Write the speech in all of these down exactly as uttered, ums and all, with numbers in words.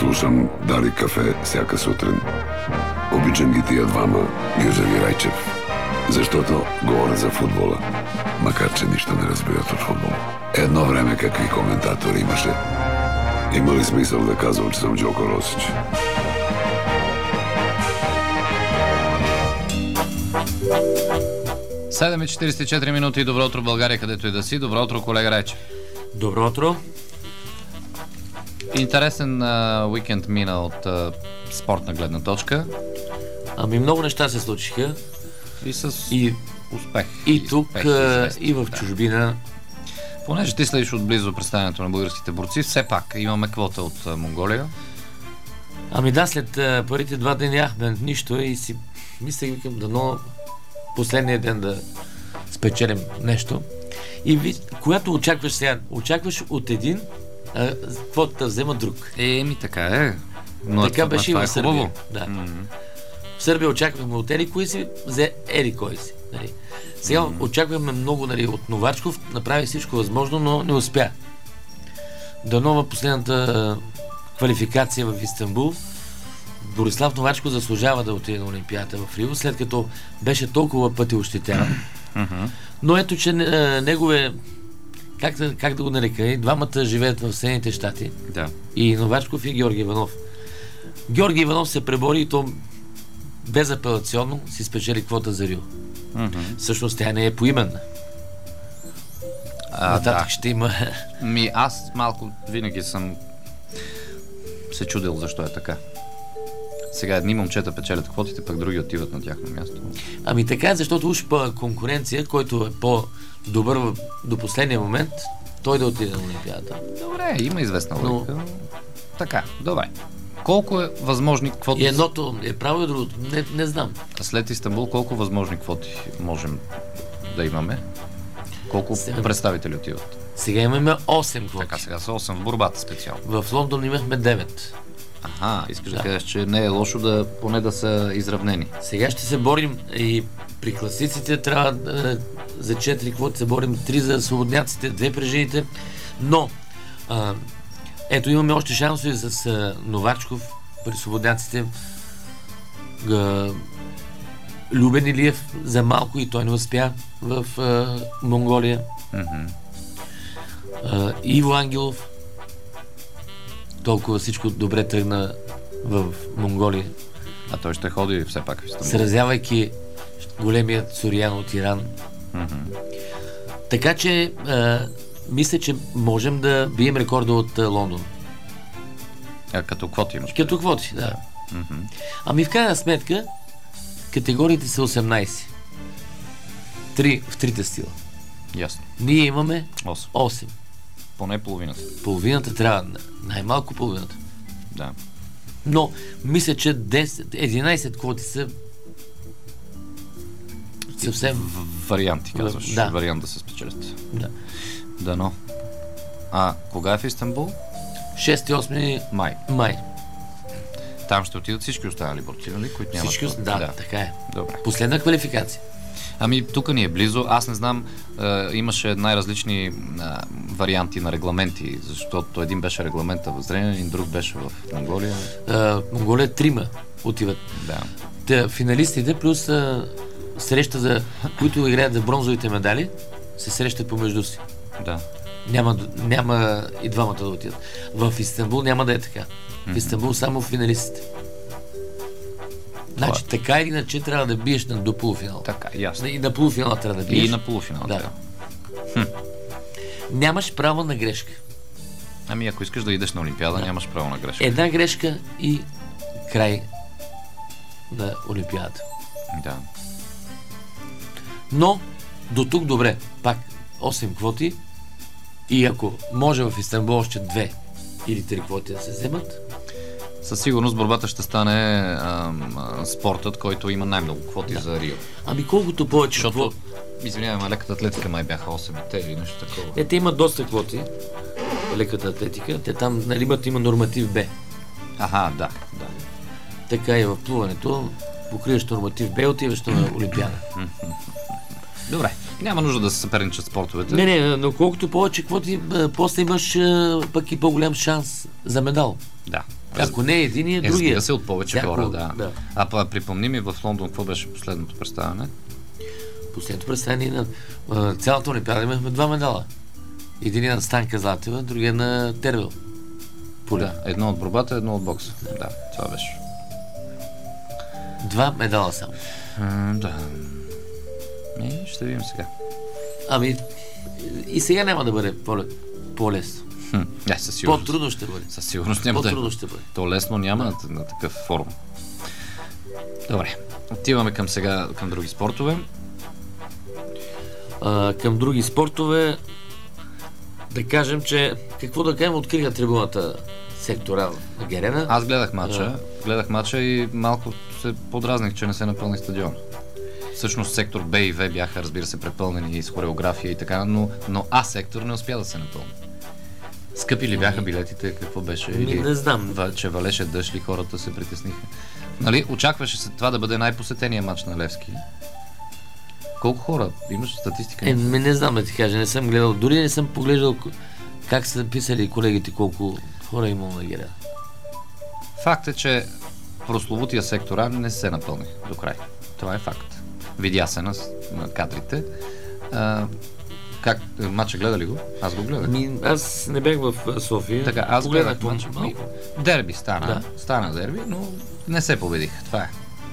Слушам Дали кафе всяка сутрин. Обичам ги тия двама, Гюзев и Райчев. Защото говорят за футбола, макар че нищо не разбират от футбол. Едно време какви коментатори имаше. Има ли смисъл да казвам, че съм Джоко Росич? седем и четирийсет и четири минути. Добро утро, България, където и да си. Добро утро, колега Райчев. Добро утро. Интересен а, уикенд мина от а, спортна гледна точка. Ами много неща се случиха. И с и, успех. И, и тук, успех, и, и в да. чужбина. Понеже ти следиш отблизо представянето на българските борци, все пак имаме квота от а, Монголия. Ами да, след а, първите два дни нямахме нищо и си мислех, викам, дано последния ден да спечелим нещо. И ви, когато очакваш сега, очакваш от един, а, квота да взема друг. Еми, така е. Но така беше и в Сърбия. Хубаво. Да. Mm-hmm. В Сърбия очаквахме от Ели кой си, взе Ели кой си. Нали. Сега mm-hmm. очакваме много, нали, от Новачков, направи всичко възможно, но не успя. До нова последната квалификация в Истанбул, Борислав Новачков заслужава да отиде на Олимпиадата в Рио, след като беше толкова пъти ощетяван. Mm-hmm. Но ето, че негове, как, как да го нарека, и двамата живеят в Съединените щати. Да. И Новачков и Георги Иванов. Георги Иванов се пребори и то безапелационно си спечели квота за Рио. Mm-hmm. Всъщност тя не е поименна. А, нататък да. Ще има... Ми аз малко винаги съм се чудил защо е така. Сега едни момчета печелят квотите, пък други отиват на тяхно място. Ами така е, защото уж по конкуренция, който е по-добър до последния момент, той да отиде на Олимпиадата. Добре, има известна логика. Но... Така, добре. Колко е възможни квоти? И едното е право и другото. Не, не знам. А след Истанбул колко възможни квоти можем да имаме? Колко сега... представители отиват? Сега имаме осем квоти. Така, сега са осем в борбата специално. В Лондон имахме девет. Аха, искаш да, да кажеш, че не е лошо да поне да са изравнени. Сега ще се борим и при класиците трябва да, за четири квоти се борим, три за свободняците, две при жените, но а, ето имаме още шансове с а, Новачков при свободняците. Га, Любен Илиев за малко и той не успя в а, Монголия. Mm-hmm. а, Иво Ангелов толкова всичко добре тръгна в Монголия. А той ще ходи все пак в Истанбул. Сразявайки големият Сориан от Иран. Mm-hmm. Така че а, мисля, че можем да бием рекорда от а, Лондон. А като квоти имаш? Като квоти, да. Mm-hmm. Ами в крайна сметка категориите са осемнайсет. Три, в трите стила. Ясно. Ние имаме осем. осем. Поне половината. Половината трябва, най-малко половината. Да. Но мисля, че десет, единайсет квоти са съвсем... В, варианти, казваш. Да. Вариант да се спечелят. Да. Дано. А кога е в Истанбул? шести и осми май. Май. Там ще отидат всички останали борци, нали? Които нямат... Всички, да, да, така е. Добре. Последна квалификация. Ами тук ни е близо. Аз не знам, е, имаше най-различни е, варианти на регламенти, защото един беше регламента в Зрение, един друг беше в Монголия. Е, Монголия трима отиват. Да. Те, финалистите плюс е, среща, за които играят за бронзовите медали, се срещат помежду си. Да. Няма, няма и двамата да отидат. В Истанбул няма да е така. Mm-hmm. В Истанбул само финалистите. Значи, така или иначе трябва да биеш на, до полуфинал. Така, ясно. И на полуфинал трябва да биеш. И на полуфинал, да. Хм. Нямаш право на грешка. Ами ако искаш да идеш на Олимпиада, да. Нямаш право на грешка. Една грешка и край на Олимпиадата. Да. Но до тук добре. Пак осем квоти и ако може в Истанбул още две или три квоти да се вземат, със сигурност борбата ще стане а, а, спортът, който има най-много квоти да. За Рио. Ами колкото повече... Защото, извиняваме, леката атлетика май бяха осем и те или нещо такова. Е, те имат доста квоти, леката атлетика. Те там, нали, имат, има норматив Б. Аха, да, да. Така и в плуването, покриваш норматив Б, отиваш на Олимпиада. Добре, няма нужда да се съперничат спортовете. Не, не, но колкото повече квоти, после имаш пък и по-голям шанс за медал. Да. Ако не е единия, Е, другия. разбира се, от повече Всяко- хора, да. да. А па, припомни ми, в Лондон какво беше последното представяне? Последното представяне на а, цялата олимпиада имахме два медала. Единия на Станка Златева, другия на Тервел. Поле. Да, едно от борбата, едно от бокса. Да, това беше. Два медала само. М, да. И ще видим сега. Ами, и сега няма да бъде по- по-лесно. Хм, е, със сигурност. По-трудно ще бъде. Със сигурност няма да е. По-трудно ще бъде. То лесно няма на, на такъв форум. Добре. Отиваме към сега, към други спортове. А, към други спортове, да кажем, че какво да кажем, откриха трибуната сектора на Герена. Аз гледах матча, гледах матча и малко се подразних, че не се напълни стадион. Всъщност сектор Б и В бяха, разбира се, препълнени с хореография и така, но, но А сектор не успя да се напълни. Скъпи ли бяха билетите, какво беше? Ми, не знам. ва- че валеше дъжд ли, хората се притесниха. Нали, очакваше се това да бъде най-посетения матч на Левски. Колко хора? Имаш статистика? Е, ми не знам да ти кажа, не съм гледал. Дори не съм поглеждал к- как са писали колегите колко хора е имало на Герена. Факт е, че прословутия сектора не се напълни до край. Това е факт. Видя се на, на кадрите. А, как, матча гледа ли го? Аз го гледах. Ми, аз не бях в а, София. Така, аз Погледнах гледах матча. по- малко. Дерби стана. Да. Стана дерби, но не се победиха. Това е.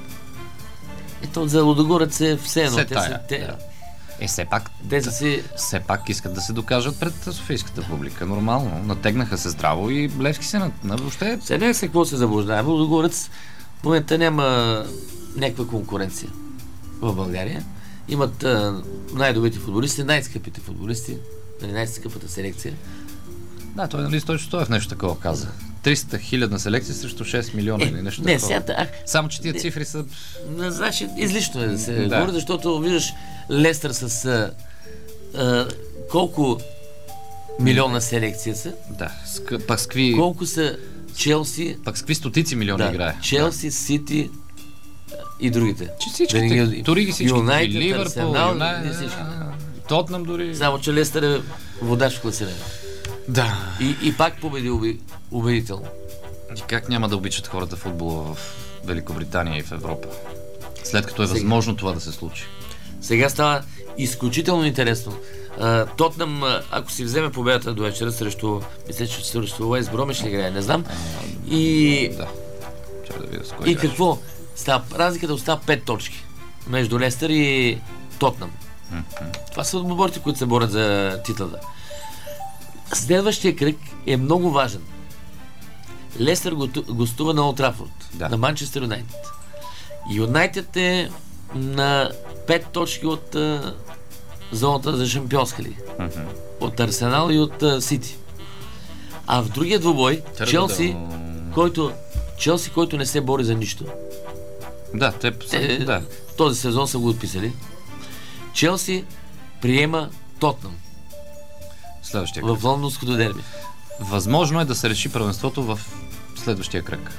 Ето за Лудогорец е все едно. Все Те, тая, са, те, да. Е, все пак, те са си... все пак искат да се докажат пред софийската публика. Нормално. Натегнаха се здраво и Левски се на, на въобще. Сега не се какво се заблуждаваме. Лудогорец в момента няма някаква конкуренция в България. Имат а, най-добрите футболисти, най-скъпите футболисти, нали, най-скъпата селекция. Да, той нали Стойчо Стоев нещо такова каза. триста хилядна селекция срещу шест милиона или нещо не, такова. сега, ах, Само, че тия цифри са... не, значи, излишно е да се Да. говори, защото виждаш Лестър с а, а, колко милиона селекция са, Да, ск... пак с какви... колко са Челси, Пак с какви стотици милиони да, играе. Челси, Сити и другите. Че всичките, Винаги- дори ги всички. Юнайтед, И Ливърпул, Арсенал, Юнайтед, и всички. Тотнам дори. Само, че Лестър е водач в класирането. Да. И, и пак победи уби- убедително. И как няма да обичат хората футбола в Великобритания и в Европа? След като е Сега. възможно това да се случи. Сега става изключително интересно. А, Тотнам, а, ако си вземе победата до вечера срещу, мисля, че срещу Уест Бромиш ли играе, не знам. И, Да. Чакай да видя с кой и играеш. какво? Става, разликата остава пет точки между Лестър и Тотнам. Това са отборите, които се борят за титлата. Следващия кръг е много важен. Лестър госту- гостува на Олд Трафорд, Да. на Манчестър Юнайтед. Юнайтед е на пет точки от а, зоната за шампионска лига. Мгм. От Арсенал и от а, Сити. А в другия двубой, Трябва Челси, да- който, Челси, който не се бори за нищо, Да, те са... те, Да. този сезон са го отписали. Челси приема Тотнам Следващия кръг. в лондонското дерби. Възможно е да се реши първенството в следващия кръг.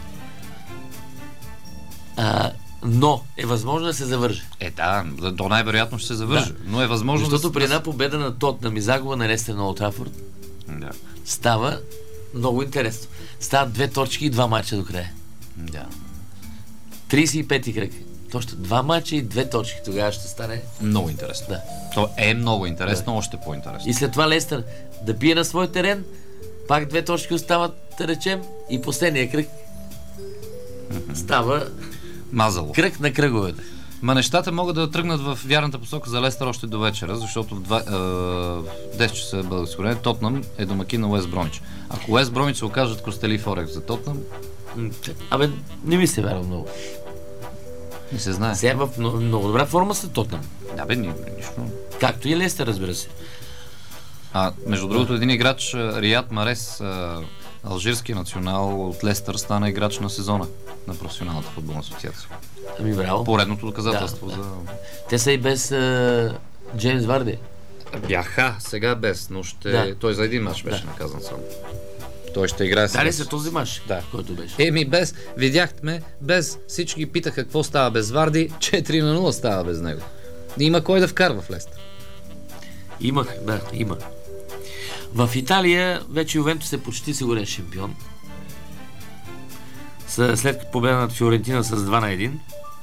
А, но е възможно да се завърже. Е, да, то най-вероятно ще се завърже. Да. Но е възможно Защото да... при една победа на Тотнам и загуба на Лестър на Олд Трафорд Да. става много интересно. Стават две точки и два мача до края. Да. тридесет и пети кръг. Точно два мача и две точки. Тогава ще стане. Много интересно. Да. То е много интересно, още по-интересно. И след това Лестър да пие на свой терен, пак две точки остават, да речем, и последния кръг става Мазало. кръг на кръговете. Ма нещата могат да тръгнат в вярната посока за Лестър още до вечера, защото в два, е, в десет часа българско време Тотнам е домакин на Уест Бромич. Ако Уест Бромич се окажат костели в Орекс за Тотнам, М, Абе, не ми се вярва много. не се знае. Сега в много, много добра форма са Тотнам. Да бе, ни, нищо. Както и Лестър, разбира се. А, между другото, един играч, а, Рият Марес, а, алжирски национал от Лестър, стана играч на сезона на професионалната футболна асоциация. Ами браво. Поредното доказателство Да, да. за... Те са и без а, Джеймс Варди. Бяха, сега без, но ще... Да. Той за един мач беше Да. наказан само. Той ще играе сега. Дали се този мач, Да. който беше. Еми без, видяхме, без, всички питаха какво става без Варди, четири на нула става без него. Има кой да вкарва в Лестър. Имах, да, има. В Италия вече Ювентус е почти сигурен шампион. с, след победа над Фиорентина с два на един.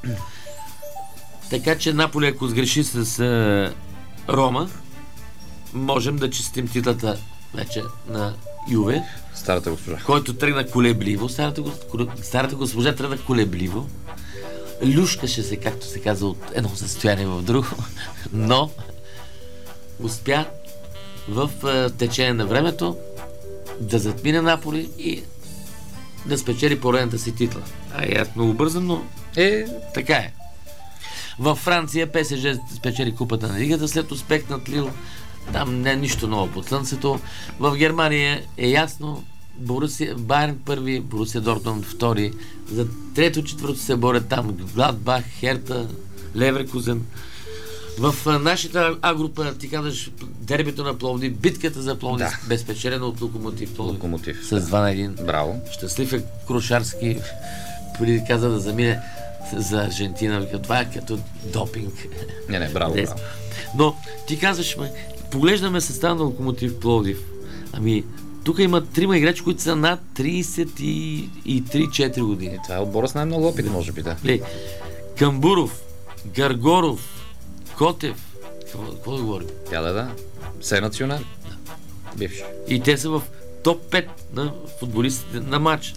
Така че Наполи, ако сгреши с е, Рома, можем да честим титлата вече на Юве. Старата госпожа. Който тръгна колебливо. Старата, старата госпожа тръгна колебливо. Люшкаше се, както се казва, от едно състояние в друго. Но успя в е, течение на времето да затмине Наполи и да спечели поредната си титла. А е много бързам, но Е, така е. Във Франция ПСЖ спечели купата на лигата след успех над Лил. Там не е нищо ново под слънцето. В Германия е ясно. Борусия, Байерн първи, Борусия Дортмунд втори. За трето, четвърто се борят там Гладбах, Херта, Леверкузен. В а, нашата А група, ти казваш, дербито на Пловдив, битката за Пловдив, Да. безпечелена от Локомотив Пловдив. Локомотив. С два на един. Браво. Щастлив е Крушарски, преди каза да замине за Аржентина. Вика, това е като допинг. Не, не, браво, Дес. браво. Но ти казваш, ме, поглеждаме състава на Локомотив Пловдив. Ами, тук има трима играчи, които са над трийсет и три-четири години. И това е отбора с най-много опит, може би, да. Ли, Камбуров, Гаргоров, Котев, какво, какво да говорим? Тя да, да. Все национали. Бивши. И те са в топ пет на футболистите на матч.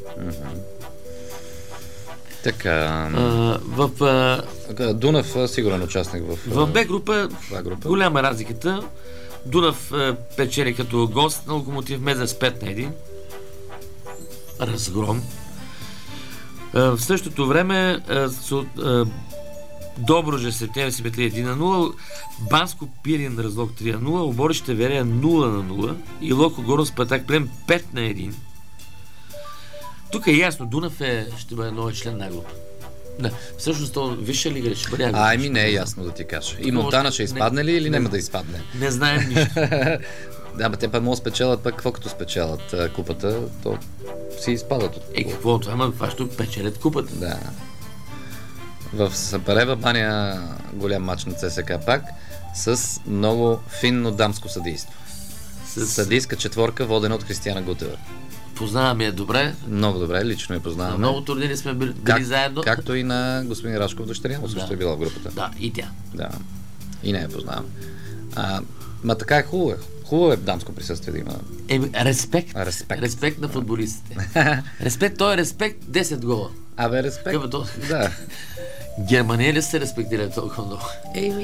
Така. А, в, а, Дунав сигурен участник в, в Б група, това група. голяма разликата. Дунав а, печели като гост на Локомотив Меза с пет на един. Разгром. А, в същото време а, с, а, Доброже Септември си петли един на нула, Банско Пирин Разлог три на нула, Оборище Верея нула на нула и Локо Горно Спартак Плем пет на един. Тук е ясно, Дунав е, ще бъде нови член на група. Да, всъщност то висша лига ще бъде. А, ами не е ясно да ти кажа. И Монтана ще изпадне ли или няма да изпадне? Не знаем нищо. Да, бе, те пък могат да спечелят пък какво като спечелят а, купата, то си изпадат от Е, какво това? Ама това ще печелят купата. Да. В Сапарева баня голям мач на ЦСКА пак с много финно дамско съдийство. С... Съдийска четворка, водена от Християна Гутева. Познаваме я добре. Много добре, лично я На познаваме. много турнири сме били, били Как, заедно. както и на господин Рашков дъщеря, му също Да. е била в групата. Да, и тя. Да. И не я познавам. А, ма така е хубаво. е. Хубаво е дамско присъствие да има. Е, респект. А, респект. Респект на футболистите. Респект, той е респект десет гола. Абе, респект. Какъв е то? Да. Германия ли се респектира толкова много? Еми.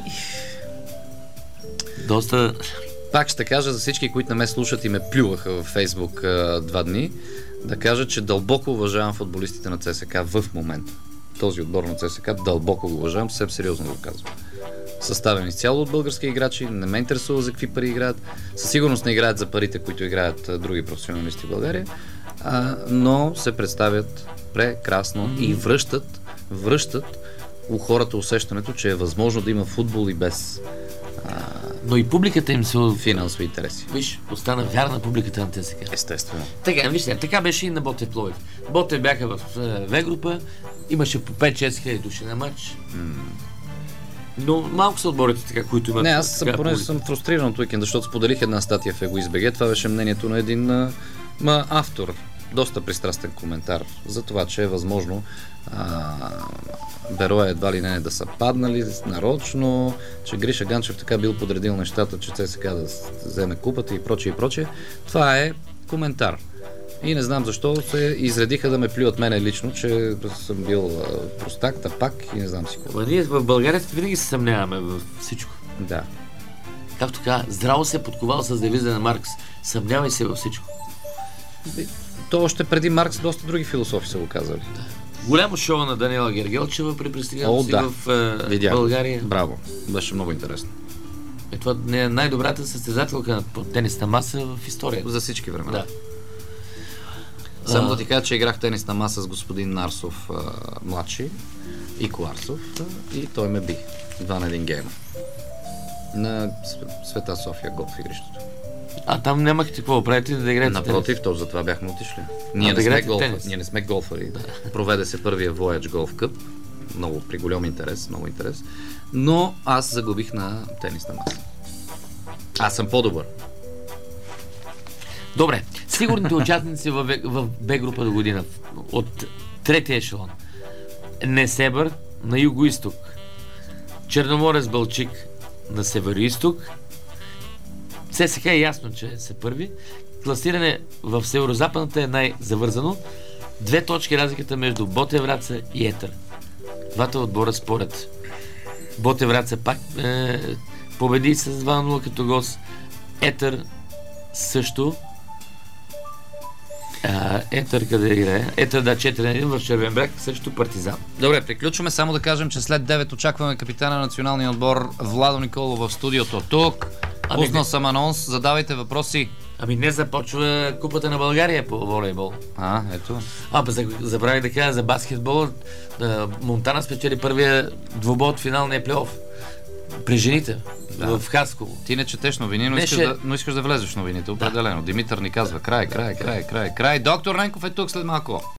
Доста... Пак ще кажа за всички, които не ме слушат и ме плюваха във Фейсбук а, два дни, да кажа, че дълбоко уважавам футболистите на ЦСКА в момента. Този отбор на ЦСКА дълбоко го уважавам, съвсем сериозно го казвам. Съставен изцяло от български играчи, не ме интересува за какви пари играят. Със сигурност не играят за парите, които играят а, други професионалисти в България, а, но се представят прекрасно mm-hmm. и връщат, връщат у хората усещането, че е възможно да има футбол и без а, Но и публиката им се... финансови интереси. Виж, остана вярна публиката на ЦСКА. Естествено. Така, вижте, така беше и на Ботев Пловдив. Ботев бяха в В група, имаше по пет-шест хиляди души на матч. Mm. Но малко са отборите така, които имат... Не, аз съм, така, поне публика. съм фрустриран от уикенд, защото споделих една статия в Егоист БГ. Това беше мнението на един а, ма, автор. Доста пристрастен коментар за това, че е възможно а, Бероя едва ли не да са паднали нарочно, че Гриша Ганчев така бил подредил нещата, че ЦСКА да вземе купата и прочее и прочее. Това е коментар. И не знам защо се изредиха да ме плюят мене лично, че съм бил а, простак, тапак и не знам си какво. Ама ние в България винаги се съмняваме в всичко. Да. Както така, здраво се е подковал с девиза на Маркс. Съмнявай се във всичко. То още преди Маркс доста други философи са го казали. Голямо шоу на Даниела Гергелчева при пристигането си да. в е, Видях. България. Браво. Беше много интересно. Е, това не е най-добрата състезателка на тенисна маса в историята. За всички времена. Да. Само А... да ти кажа, че играх тенисна маса с господин Нарсов а, младши и Коларсов а, и той ме би. Два на един гейм. На Света София голф игрището. А там нямахте какво правите да играете Напротив, то затова бяхме отишли. Ние, да не, сме играете голфа, ние не сме голфари. Да. Проведе се първия Voyage Golf Cup. Много при голям интерес, много интерес. Но аз загубих на тенисна маса. Аз съм по-добър. Добре, сигурните участници в, в Б група до година от Трети ешелон. Несебър на юго-исток. Черноморец Балчик на северо-исток. ЦСКА е ясно, че са първи. Класиране в северо-западната е най-завързано. Две точки разликата между Ботев Враца и Етър. Двата отбора според Ботев Враца пак е, победи с два на нула като гост. Етър също. А, Етър къде играе? Етър да четири на един в Червен бряг срещу Партизан. Добре, приключваме. Само да кажем, че след девет очакваме капитана на националния отбор Владо Николов в студиото. Тук Ами пуснал не. съм анонс, задавайте въпроси. Ами не започва Купата на България по волейбол. А, ето. А, бе, за- забравих да кажа за баскетбол. А, Монтана спечели първия двубой от финалния плейоф. При жените. Да. В Хасково. Ти не четеш новини, но, Беше- искаш да, но искаш да влезеш в новините, определено. Димитър ни казва край, край, край, край, край. Доктор Ненков е тук след малко.